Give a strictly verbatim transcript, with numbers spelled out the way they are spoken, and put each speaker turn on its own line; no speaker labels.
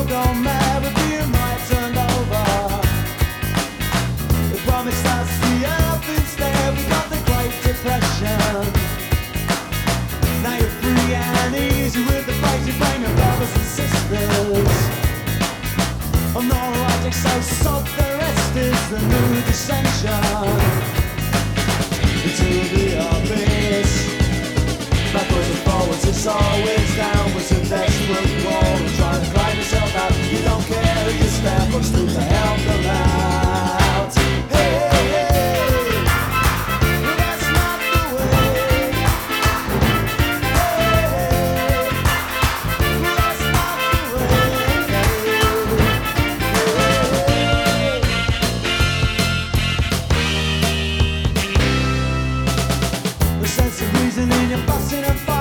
gone mad with being right turned over. They promised us the earth instead. We got the Great Depression. Now you're free and easy with the fight you blame your brothers and sisters. I'm not logic, so sod the rest is the new dissension. Into the abyss. Backwards and forwards, it's always downwards and desperate roll. Trying to climb yourself out, you don't care who you step on, still to help them out. Hey, hey, hey, well, that's not the way. Hey, hey, well, that's not the way. Hey, hey, hey. The sense of reason in your fussing and fighting.